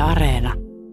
Areena.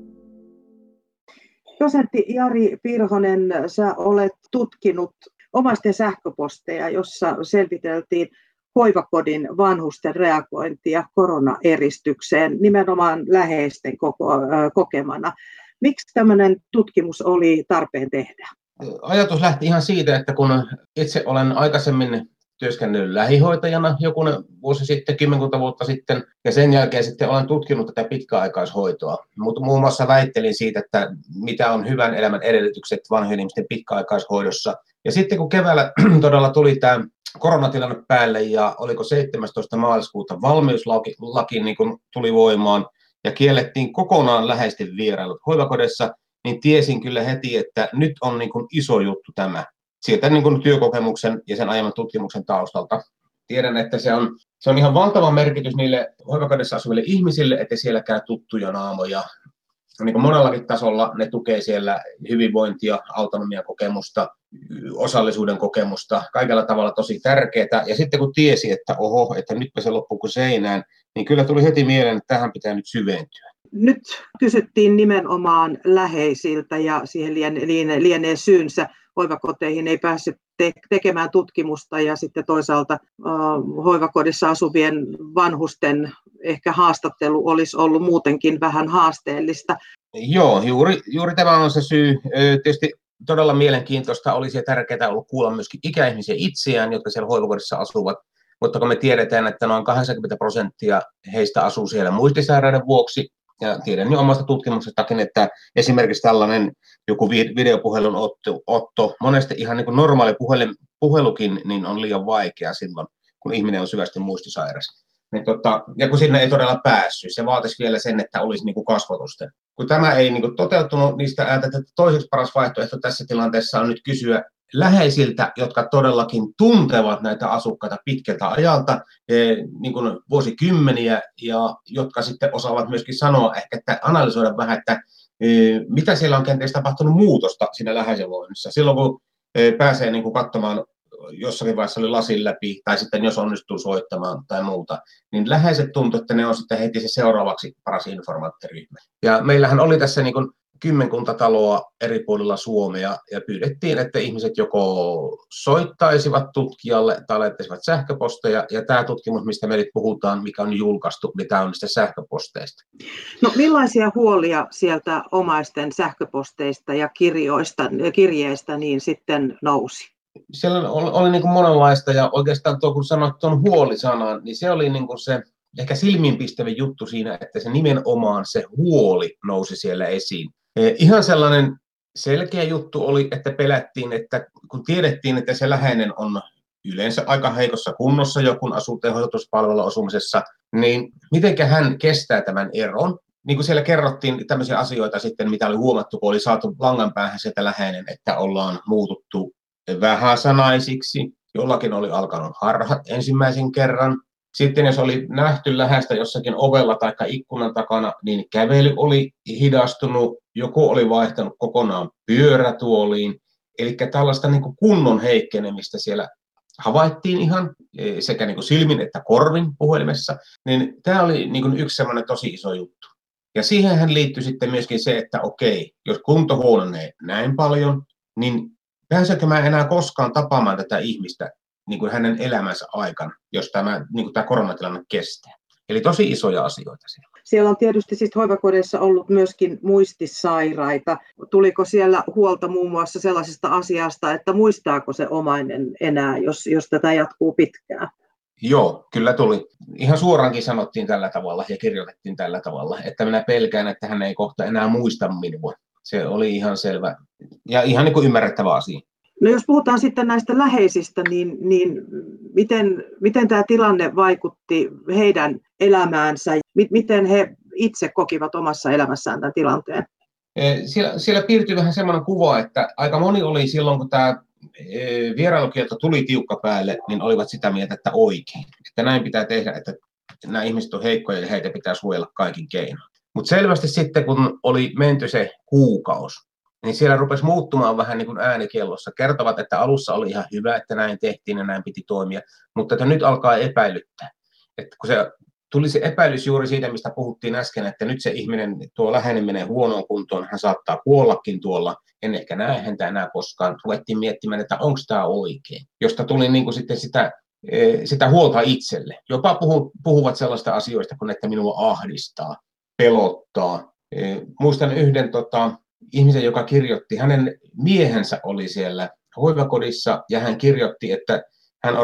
Dosentti Jari Pirhonen, sä olet tutkinut omaisten sähköposteja, jossa selviteltiin hoivakodin vanhusten reagointia koronaeristykseen nimenomaan läheisten kokemana. Miksi tämmöinen tutkimus oli tarpeen tehdä? Ajatus lähti ihan siitä, että kun itse olen aikaisemmin työskennellyt lähihoitajana jokunen vuosi sitten, 10 vuotta sitten, ja sen jälkeen sitten olen tutkinut tätä pitkäaikaishoitoa. Mutta muun muassa väittelin siitä, että mitä on hyvän elämän edellytykset vanhojen ihmisten pitkäaikaishoidossa. Ja sitten kun keväällä todella tuli tämä koronatilanne päälle ja oliko 17. maaliskuuta valmiuslaki niin kun tuli voimaan ja kiellettiin kokonaan läheisten vierailut hoivakodissa, niin tiesin kyllä heti, että nyt on niin kun iso juttu tämä. Sieltä niin kuin työkokemuksen ja sen aiemman tutkimuksen taustalta. Tiedän, että se on ihan valtava merkitys niille hoivakodissa asuville ihmisille, että siellä käy tuttuja naamoja. Niin kuin monellakin tasolla ne tukee siellä hyvinvointia, autonomian kokemusta, osallisuuden kokemusta, kaikella tavalla tosi tärkeää. Ja sitten kun tiesi, että että nytpä se loppuu kuin seinään, niin kyllä tuli heti mieleen, että tähän pitää nyt syventyä. Nyt kysyttiin nimenomaan läheisiltä ja siihen lienee syynsä. Hoivakoteihin ei päässyt tekemään tutkimusta ja sitten toisaalta hoivakodissa asuvien vanhusten ehkä haastattelu olisi ollut muutenkin vähän haasteellista. Joo, juuri tämä on se syy. Tietysti todella mielenkiintoista olisi ja tärkeää ollut kuulla myöskin ikäihmisiä itseään, jotka siellä hoivakodissa asuvat. Mutta kun me tiedetään, että noin 80% heistä asuu siellä muistisairauden vuoksi, ja tiedän jo omasta tutkimuksestakin, että esimerkiksi tällainen joku videopuhelun otto, monesti ihan niin kuin normaali puhelukin niin on liian vaikea silloin, kun ihminen on syvästi muistisairas. Ja kun sinne ei todella päässyt, se vaatisi vielä sen, että olisi niin kuin kasvotusten. Kun tämä ei niin kuin toteutunut, niin sitä ajatellaan, että toiseksi paras vaihtoehto tässä tilanteessa on nyt kysyä läheisiltä, jotka todellakin tuntevat näitä asukkaita pitkältä ajalta, niin kuin vuosikymmeniä, ja jotka sitten osaavat myöskin sanoa, ehkä että analysoida vähän, että mitä siellä on kenties tapahtunut muutosta siinä läheisen voinnissa. Silloin kun pääsee niin kuin katsomaan, jossakin vaiheessa oli lasin läpi, tai sitten jos onnistuu soittamaan tai muuta, niin läheiset tuntuu, että ne on sitten heti se seuraavaksi paras informaattiryhmä. Ja meillähän oli tässä niin kuin 10 taloa eri puolilla Suomea ja pyydettiin, että ihmiset joko soittaisivat tutkijalle tai laittaisivat sähköposteja. Ja tämä tutkimus, mistä me nyt puhutaan, mikä on julkaistu, niin tämä on niistä sähköposteista. No millaisia huolia sieltä omaisten sähköposteista ja kirjeistä niin sitten nousi? Siellä oli niin kuin monenlaista ja oikeastaan kun sanoit tuon huolisanan, niin se oli niin kuin se ehkä silmiinpistävä juttu siinä, että se nimenomaan se huoli nousi siellä esiin. Ihan sellainen selkeä juttu oli, että pelättiin, että kun tiedettiin, että se läheinen on yleensä aika heikossa kunnossa, joku asuu tehoituspalveluasumisessa, niin mitenkä hän kestää tämän eron? Niin kuin siellä kerrottiin tämmöisiä asioita sitten, mitä oli huomattu, kun oli saatu langan päähän sieltä läheinen, että ollaan muututtu vähäsanaisiksi, jollakin oli alkanut harhat ensimmäisen kerran. Sitten jos oli nähty läheistä jossakin ovella tai ikkunan takana, niin kävely oli hidastunut, joku oli vaihtanut kokonaan pyörätuoliin. Eli tällaista niin kuin kunnon heikkenemistä siellä havaittiin ihan sekä niin kuin silmin että korvin puhelimessa. Niin tämä oli niin kuin yksi semmoinen tosi iso juttu. Ja siihenhän liittyi sitten myöskin se, että okei, jos kunto huononee näin paljon, niin pääseekö mä enää koskaan tapaamaan tätä ihmistä niin kuin hänen elämänsä aikana, jos niin kuin tämä koronatilanne kestää. Eli tosi isoja asioita siellä. Siellä on tietysti siis hoivakodeissa ollut myöskin muistisairaita. Tuliko siellä huolta muun muassa sellaisesta asiasta, että muistaako se omainen enää, jos tätä jatkuu pitkään? Joo, kyllä tuli. Ihan suoraankin sanottiin tällä tavalla ja kirjoitettiin tällä tavalla, että minä pelkään, että hän ei kohta enää muista minua. Se oli ihan selvä ja ihan niin kuin ymmärrettävä asia. No jos puhutaan sitten näistä läheisistä, niin miten tämä tilanne vaikutti heidän elämäänsä? Miten he itse kokivat omassa elämässään tämän tilanteen? Siellä piirtyi vähän semmoinen kuva, että aika moni oli silloin, kun tämä vierailukielto tuli tiukka päälle, niin olivat sitä mieltä, että oikein. Että näin pitää tehdä, että nämä ihmiset on heikkoja ja heitä pitää suojella kaikin keinoin. Mutta selvästi sitten, kun oli menty se kuukausi, niin siellä rupesi muuttumaan vähän niin kuin äänikellossa. Kertovat, että alussa oli ihan hyvä, että näin tehtiin ja näin piti toimia, mutta että nyt alkaa epäilyttää. Että kun se tuli se epäilys juuri siitä, mistä puhuttiin äsken, että nyt se ihminen, tuo läheinen menee huonoon kuntoon, hän saattaa kuollakin tuolla, en ehkä näe häntä enää koskaan. Ruvettiin miettimään, että onko tämä oikein, josta tuli niin kuin sitten sitä huolta itselle. Jopa puhuvat sellaista asioista kuin, että minua ahdistaa, pelottaa. Muistan yhden ihmisen, joka kirjoitti, hänen miehensä oli siellä hoivakodissa ja hän kirjoitti, että hän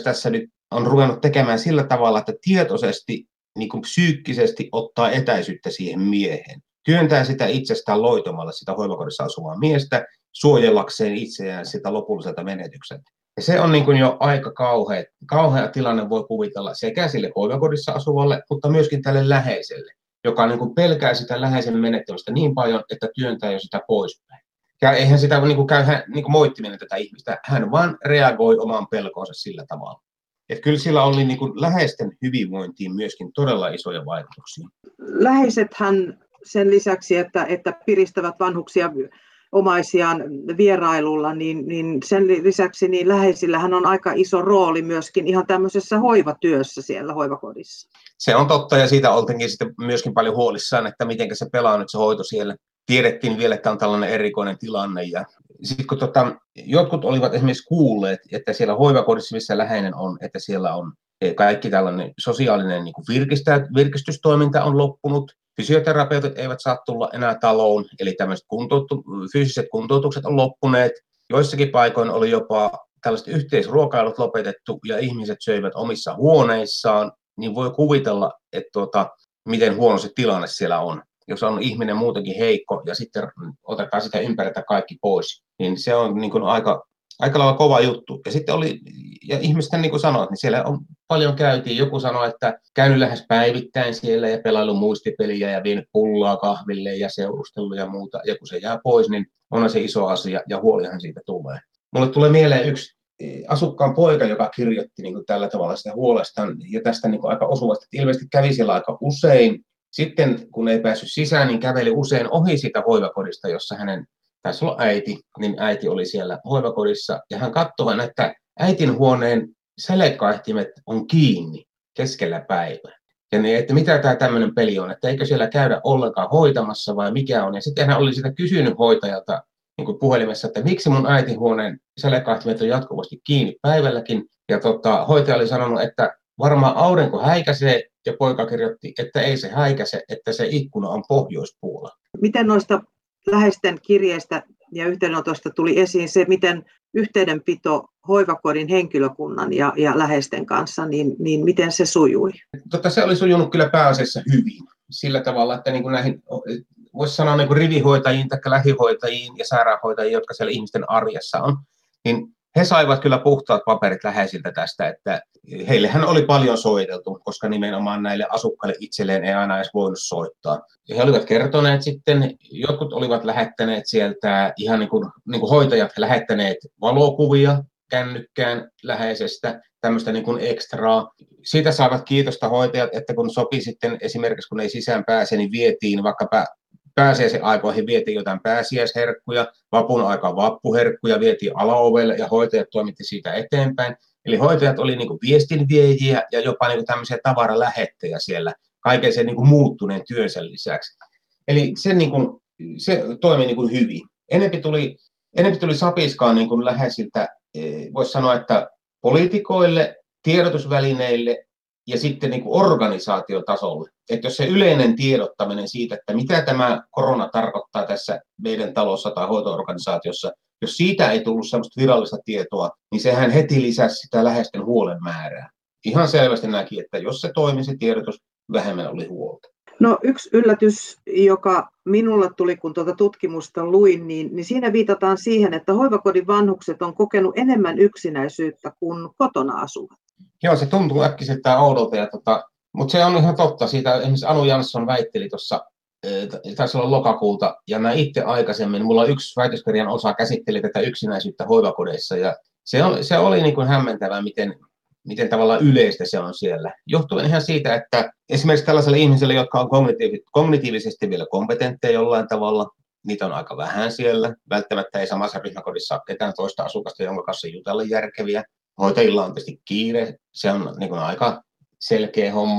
on ruvennut tekemään sillä tavalla, että tietoisesti, niin kuin psyykkisesti ottaa etäisyyttä siihen mieheen. Työntää sitä itsestään loitomalla, sitä hoivakodissa asuvaa miestä, suojellakseen itseään sitä lopulliselta menetykseltä. Ja se on niin kuin jo aika kauhea tilanne, voi kuvitella sekä sille hoivakodissa asuvalle, mutta myöskin tälle läheiselle, joka niin kuin pelkää sitä läheisen menettämistä niin paljon, että työntää jo sitä poispäin. Ja eihän sitä niin kuin käy niin moittiminen tätä ihmistä, hän vaan reagoi omaan pelkoonsa sillä tavalla. Että kyllä sillä oli niin kuin läheisten hyvinvointiin myöskin todella isoja vaikutuksia. Läheisethän sen lisäksi, että piristävät vanhuksia omaisiaan vierailulla, niin sen lisäksi niin läheisillähän on aika iso rooli myöskin ihan tämmöisessä hoivatyössä siellä hoivakodissa. Se on totta, ja siitä oltiinkin sitten myöskin paljon huolissaan, että miten se pelaa nyt se hoito siellä. Tiedettiin vielä, että on tällainen erikoinen tilanne. Ja sitten kun jotkut olivat esimerkiksi kuulleet, että siellä hoivakodissa, missä läheinen on, että siellä on kaikki tällainen sosiaalinen niin kuin virkistystoiminta on loppunut. Fysioterapeutit eivät saa tulla enää taloon, eli tämmöiset fyysiset kuntoutukset on loppuneet. Joissakin paikoin oli jopa tällaiset yhteisruokailut lopetettu ja ihmiset söivät omissa huoneissaan, niin voi kuvitella, että miten huono se tilanne siellä on. Jos on ihminen muutenkin heikko ja sitten otetaan sitä ympäritä kaikki pois, niin se on niin kuin aika lailla kova juttu. Ja sitten ja ihmisten niin kuin sanoit, niin siellä on paljon käytiin. Joku sanoi, että käynyt lähes päivittäin siellä ja pelaillut muistipeliä ja vienyt pullaa kahville ja seurustellut ja muuta. Ja kun se jää pois, niin on se iso asia ja huolihan siitä tulee. Mulle tulee mieleen yksi asukkaan poika, joka kirjoitti niin kuin tällä tavalla sitä huolestaan ja tästä niin kuin aika osuvasti. Ilmeisesti kävi siellä aika usein. Sitten kun ei päässyt sisään, niin käveli usein ohi siitä hoivakodista, jossa hänen taisi olla äiti, niin äiti oli siellä hoivakodissa. Ja hän katsoi, että äitin huoneen sälekaihtimet on kiinni keskellä päivää. Ja niin, että mitä tämä tämmöinen peli on, että eikö siellä käydä ollenkaan hoitamassa vai mikä on. Ja sitten hän oli sitä kysynyt hoitajalta niin kuin puhelimessa, että miksi mun äitin huoneen sälekaihtimet on jatkuvasti kiinni päivälläkin. Ja hoitaja oli sanonut, että varmaan aurinko häikäisee, ja poika kirjoitti, että ei se häikäise, että se ikkuna on pohjoispuolella. Miten noista läheisten kirjeistä ja yhteydenotosta tuli esiin se, miten yhteydenpito hoivakodin henkilökunnan ja läheisten kanssa, niin miten se sujui? Se oli sujunut kyllä pääasiassa hyvin. Sillä tavalla, että niin kuin näihin, voisi sanoa niin kuin rivihoitajiin tai lähihoitajiin ja sairaanhoitajiin, jotka siellä ihmisten arjessa on, niin he saivat kyllä puhtaat paperit läheisiltä tästä, että heillehän oli paljon soiteltu, koska nimenomaan näille asukkaille itselleen ei aina edes voinut soittaa. Ja he olivat kertoneet sitten, jotkut olivat lähettäneet sieltä, ihan niin kuin hoitajat lähettäneet valokuvia kännykkään läheisestä, tämmöistä niin kuin ekstraa. Siitä saavat kiitosta hoitajat, että kun sopi sitten esimerkiksi, kun ei sisään pääse, niin vietiin vaikka pääsiäisen aikoihin vietiin jotain pääsiäisherkkuja, vapun aikaan vappuherkkuja, vietiin alaovelle ja hoitajat toimitti siitä eteenpäin. Eli hoitajat oli niin kuin viestinviejiä ja jopa niin kuin tämmöisiä tavaralähettejä siellä kaiken sen niin kuin muuttuneen työnsä lisäksi. Eli se toimi niin kuin hyvin. Enempi tuli sapiskaa niin kuin läheisiltä, voisi sanoa, että poliitikoille, tiedotusvälineille ja sitten niin kuin organisaatiotasolle. Että jos se yleinen tiedottaminen siitä, että mitä tämä korona tarkoittaa tässä meidän talossa tai hoito-organisaatiossa, jos siitä ei tullut sellaista virallista tietoa, niin sehän heti lisäsi sitä läheisten huolen määrää. Ihan selvästi näki, että jos se toimi se tiedotus, vähemmän oli huolta. No yksi yllätys, joka minulle tuli, kun tuota tutkimusta luin, niin siinä viitataan siihen, että hoivakodin vanhukset on kokenut enemmän yksinäisyyttä kuin kotona asuvat. Joo, se tuntuu äkkiseltään oudolta, mutta se on ihan totta. Siitä esimerkiksi Anu Jansson väitteli tuossa, taisi olla lokakuulta, ja mä itse aikaisemmin, mulla yksi väitöskirjan osa käsitteli tätä yksinäisyyttä hoivakodeissa, ja se oli niin kuin hämmentävää, miten tavallaan yleistä se on siellä. Johtuen ihan siitä, että esimerkiksi tällaiselle ihmiselle, jotka on kognitiivisesti vielä kompetentteja jollain tavalla, niitä on aika vähän siellä. Välttämättä ei samassa ryhmäkodissa ole ketään toista asukasta, jonka kanssa jutella järkeviä. Hoitajilla on tietysti kiire, se on niin kuin aika selkeä homma.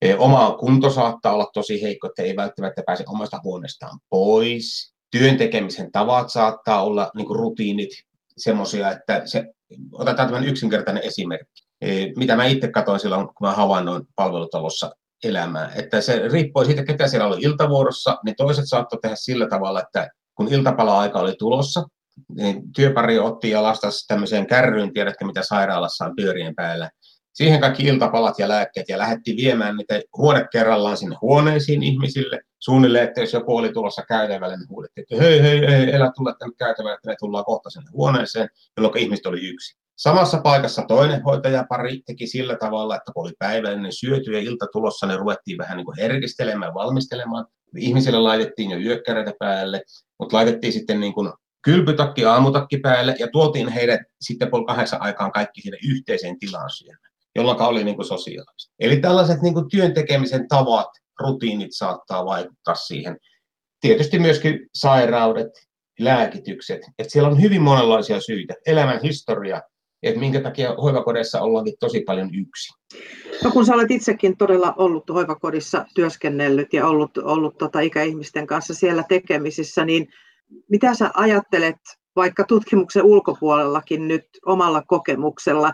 Oma kunto saattaa olla tosi heikko, että ei välttämättä pääse omasta huoneestaan pois. Työn tekemisen tavat saattaa olla niin kuin rutiinit semmoisia, että otetaan tämän yksinkertainen esimerkki. Mitä mä itse katsoin silloin, kun mä havainnoin palvelutalossa elämää, että se riippui siitä, ketä siellä oli iltavuorossa, niin toiset saattoi tehdä sillä tavalla, että kun iltapala-aika oli tulossa, niin työpari otti ja lastasi tämmöiseen kärryyn, tiedätkö mitä sairaalassa on pyörien päällä. Siihen kaikki iltapalat ja lääkkeet ja lähdettiin viemään niitä huone kerrallaan sinne huoneisiin ihmisille. Suunnilleen, että jos joku oli tulossa käytävälle, niin huudettiin, että hei, elä tulla tänne käytävälle, että me tullaan kohta sinne huoneeseen, jolloin ihmiset oli yksin. Samassa paikassa toinen hoitajapari teki sillä tavalla, että kun oli päivällinen syöty ja ilta tulossa, ne ruvettiin vähän niin kuin herkistelemään, valmistelemaan. Ihmisille laitettiin jo yökkäreitä päälle, mutta laitettiin sitten niin kuin kylpytakki, aamutakki päälle ja tuotiin heidät sitten 7:30 aikaan kaikki sinne yhteiseen tilaan syömään, jolloin oli niin kuin sosiaalista. Eli tällaiset niin kuin työn tekemisen tavat, rutiinit saattaa vaikuttaa siihen. Tietysti myöskin sairaudet, lääkitykset, että siellä on hyvin monenlaisia syitä, elämän historia, että minkä takia hoivakodeissa ollaankin tosi paljon yksin. No kun sä olet itsekin todella ollut hoivakodissa työskennellyt ja ollut ikäihmisten kanssa siellä tekemisissä, niin mitä sä ajattelet vaikka tutkimuksen ulkopuolellakin nyt omalla kokemuksella,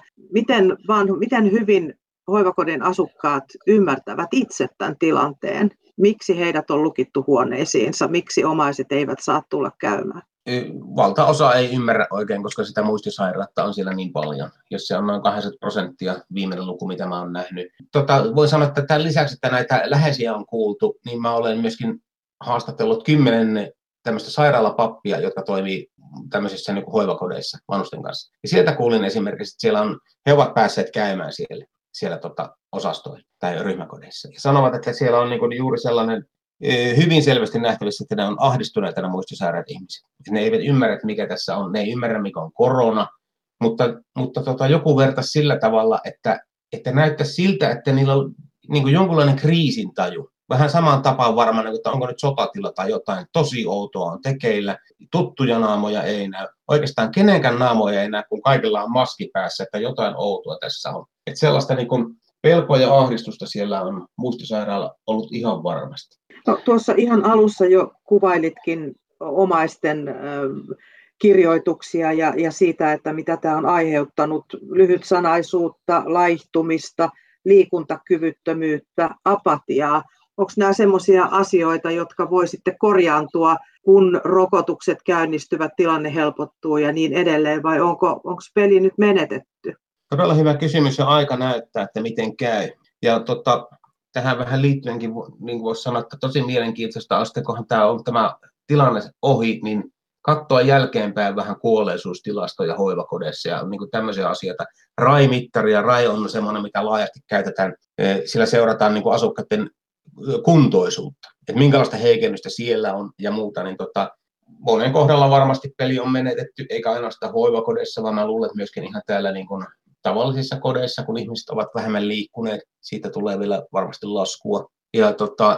miten hyvin hoivakodin asukkaat ymmärtävät itse tämän tilanteen? Miksi heidät on lukittu huoneisiinsa? Miksi omaiset eivät saa tulla käymään? Valtaosa ei ymmärrä oikein, koska sitä muistisairautta on siellä niin paljon. Jos se on noin 80% viimeinen luku, mitä mä oon nähnyt. Voin sanoa, että tämän lisäksi, että näitä läheisiä on kuultu, niin mä olen myöskin haastatellut 10 tämmöistä sairaalapappia, jotka toimii tämmöisissä niin kuin hoivakodeissa vanhusten kanssa. Ja sieltä kuulin esimerkiksi, että he ovat päässeet käymään siellä osastoilla tai ryhmäkodeissa. Ja sanovat, että siellä on niin kuin juuri sellainen hyvin selvästi nähtävissä, että ne on ahdistuneita ne muistisairaat ihmiset. Ne eivät ymmärrä, että mikä tässä on. Ne ei ymmärrä, mikä on korona. Mutta joku vertaisi sillä tavalla, että näyttäisi siltä, että niillä on niin kuin jonkunlainen kriisintaju. Vähän samaan tapaan varmaan, että onko nyt sotatila tai jotain tosi outoa on tekeillä. Tuttuja naamoja ei näy. Oikeastaan kenenkään naamoja ei näy, kun kaikilla on maski päässä, että jotain outoa tässä on. Että sellaista niin kuin pelkoa ja ahdistusta siellä on muistisairaalla ollut ihan varmasti. No, tuossa ihan alussa jo kuvailitkin omaisten kirjoituksia ja siitä, että mitä tämä on aiheuttanut, lyhytsanaisuutta, laihtumista, liikuntakyvyttömyyttä, apatiaa. Onko nämä sellaisia asioita, jotka voi sitten korjaantua, kun rokotukset käynnistyvät, tilanne helpottuu ja niin edelleen, vai onko peli nyt menetetty? Todella hyvä kysymys ja aika näyttää, että miten käy. Ja tähän vähän liittyenkin niin voisi sanoa, että tosi mielenkiintoista on sitten, kunhan tämä tilanne ohi, niin katsoa jälkeenpäin vähän kuolleisuustilastoja hoivakodeissa ja niin kuin tämmöisiä asioita. RAI-mittari ja RAI on semmoinen, mitä laajasti käytetään. Sillä seurataan niin kuin asukkaiden kuntoisuutta, että minkälaista heikennystä siellä on ja muuta. Niin monen kohdalla varmasti peli on menetetty, eikä ainoastaan hoivakodeissa, vaan mä luulen, että myöskin ihan täällä niin kuin tavallisissa kodeissa, kun ihmiset ovat vähemmän liikkuneet, siitä tulee vielä varmasti laskua. Ja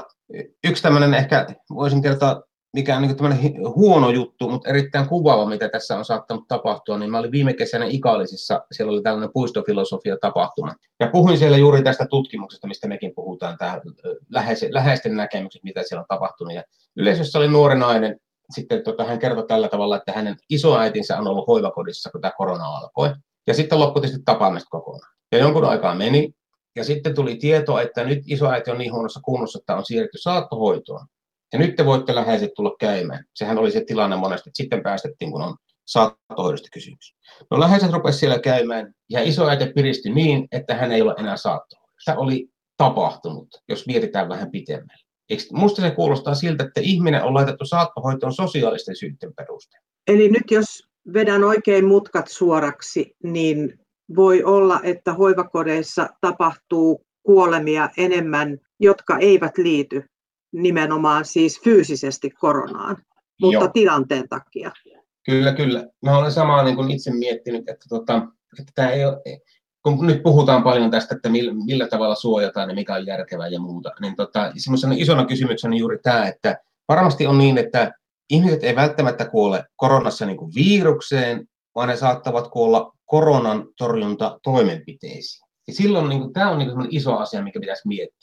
yksi tämmöinen ehkä voisin kertoa, mikä on niin tämmöinen huono juttu, mutta erittäin kuvaava, mitä tässä on saattanut tapahtua, niin mä olin viime kesänä Ikaalisissa, siellä oli tällainen puistofilosofia-tapahtuma. Ja puhuin siellä juuri tästä tutkimuksesta, mistä mekin puhutaan, tämä läheisten näkemykset, mitä siellä on tapahtunut. Ja yleisössä oli nuori nainen, sitten hän kertoi tällä tavalla, että hänen isoäitinsä on ollut hoivakodissa, kun tämä korona alkoi. Ja sitten loppui tietysti tapaamista kokonaan. Ja jonkun aikaa meni, ja sitten tuli tieto, että nyt isoäiti on niin huonossa kunnossa, että on siirretty saattohoitoon. Ja nyt te voitte läheiset tulla käymään. Sehän oli se tilanne monesti, että sitten päästettiin, kun on saattohoidosta kysymys. No läheiset rupesivat siellä käymään, ja isoäiti piristyi niin, että hän ei ole enää saattohoidossa. Tämä oli tapahtunut, jos mietitään vähän pitemmälle. Minusta se kuulostaa siltä, että ihminen on laitettu saattohoitoon sosiaalisten syiden perusteella. Eli nyt jos vedän oikein mutkat suoraksi, niin voi olla, että hoivakodeissa tapahtuu kuolemia enemmän, jotka eivät liity nimenomaan siis fyysisesti koronaan, mutta Joo. tilanteen takia. Kyllä. Mä olen samaa niin kuin itse miettinyt, että tämä ei ole, kun nyt puhutaan paljon tästä, että millä tavalla suojataan ja mikä on järkevää ja muuta, niin semmoisena isona kysymyksenä juuri tämä, että varmasti on niin, että ihmiset ei välttämättä kuole koronassa niin kuin virukseen, vaan ne saattavat kuolla koronan torjuntatoimenpiteisiin. Ja silloin niin kuin, tämä on niin kuin iso asia, mikä pitäisi miettiä.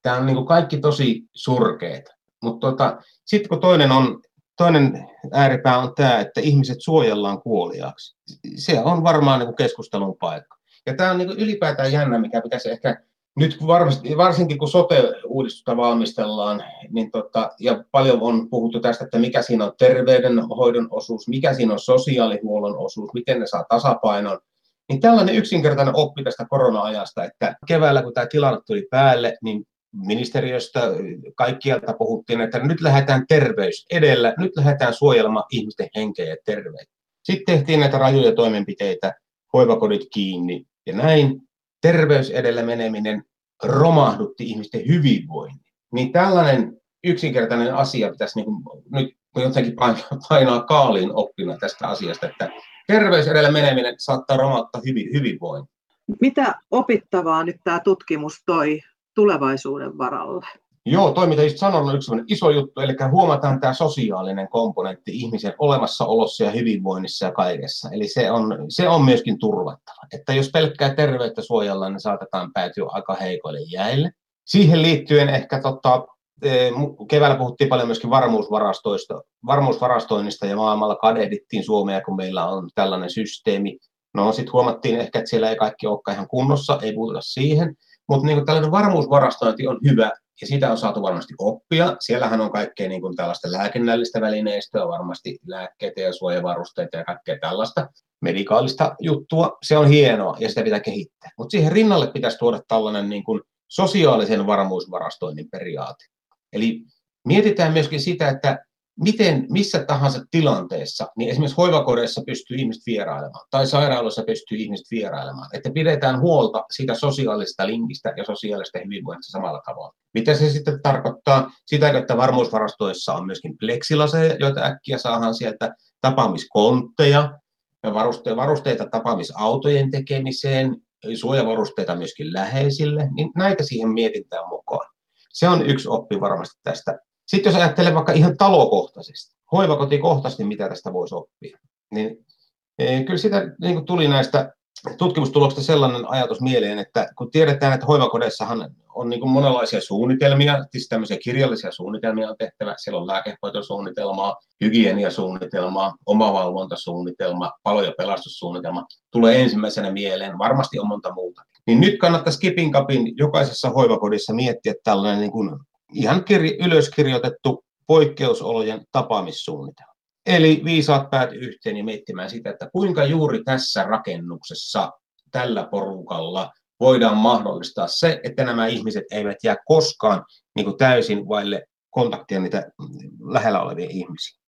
Tämä on niin kuin kaikki tosi surkeeta. Mutta sitten kun toinen ääripää on tämä, että ihmiset suojellaan kuoliaaksi. Se on varmaan niin kuin keskustelun paikka. Ja tämä on niin kuin ylipäätään jännä, mikä pitäisi ehkä nyt varsinkin kun sote-uudistusta valmistellaan, niin ja paljon on puhuttu tästä, että mikä siinä on terveydenhoidon osuus, mikä siinä on sosiaalihuollon osuus, miten ne saa tasapainon, niin tällainen yksinkertainen oppi tästä korona-ajasta, että keväällä kun tämä tilanne tuli päälle, niin ministeriöstä kaikkialta puhuttiin, että nyt lähdetään terveys edellä, nyt lähdetään suojelemaan ihmisten henkeä ja terveyttä. Sitten tehtiin näitä rajuja toimenpiteitä, hoivakodit kiinni ja näin. Terveys edellä meneminen romahdutti ihmisten hyvinvoinnin. Niin tällainen yksinkertainen asia pitäisi nyt jotenkin painaa kaaliin oppina tästä asiasta, että terveys edellä meneminen saattaa romahduttaa hyvinvoinnin. Mitä opittavaa nyt tämä tutkimus toi tulevaisuuden varalle? Joo, toi mitä just sanoin on yksi iso juttu, eli huomataan tämä sosiaalinen komponentti ihmisen olemassaolossa ja hyvinvoinnissa ja kaikessa. Eli se on myöskin turvattava. Että jos pelkkää terveyttä suojellaan, niin saatetaan päätyä aika heikoille jäille. Siihen liittyen ehkä keväällä puhuttiin paljon myöskin varmuusvarastoinnista ja maailmalla kadehdittiin Suomea, kun meillä on tällainen systeemi. No sitten huomattiin ehkä, että siellä ei kaikki olekaan ihan kunnossa, ei puhuta siihen. Mutta niin tällainen varmuusvarastointi on hyvä ja siitä on saatu varmasti oppia. Siellähän on kaikkea niin tällaista lääkinnällistä välineistöä, varmasti lääkkeitä ja suojavarusteita ja kaikkea tällaista medikaalista juttua. Se on hienoa ja sitä pitää kehittää. Mutta siihen rinnalle pitäisi tuoda tällainen niin sosiaalisen varmuusvarastoinnin periaate. Eli mietitään myöskin sitä, että miten missä tahansa tilanteessa, niin esimerkiksi hoivakodeissa pystyy ihmiset vierailemaan tai sairaaloissa pystyy ihmiset vierailemaan, että pidetään huolta siitä sosiaalisesta linkistä ja sosiaalisesta hyvinvoinnista samalla tavalla. Mitä se sitten tarkoittaa? Sitä, että varmuusvarastoissa on myöskin pleksilaseja, joita äkkiä saadaan sieltä, tapaamiskontteja, varusteita tapaamisautojen tekemiseen, suojavarusteita myöskin läheisille, niin näitä siihen mietintään mukaan. Se on yksi oppi varmasti tästä. Sitten jos ajattelee vaikka ihan talokohtaisesti, hoivakotikohtaisesti, mitä tästä voisi oppia, niin kyllä sitä niin tuli näistä tutkimustuloksista sellainen ajatus mieleen, että kun tiedetään, että hoivakodeissahan on niin monenlaisia suunnitelmia, siis tämmöisiä kirjallisia suunnitelmia on tehtävä, siellä on lääkehoitosuunnitelmaa, hygieniasuunnitelmaa, omavalvontasuunnitelma, palo- ja pelastussuunnitelma, tulee ensimmäisenä mieleen, varmasti on monta muuta. Niin nyt kannattaisi kipin kapin jokaisessa hoivakodissa miettiä tällainen niin kuin ihan ylöskirjoitettu poikkeusolojen tapaamissuunnitelma. Eli viisaat päät yhteen ja miettimään sitä, että kuinka juuri tässä rakennuksessa tällä porukalla voidaan mahdollistaa se, että nämä ihmiset eivät jää koskaan niin kuin täysin vaille kontaktia niitä lähellä olevia ihmisiä.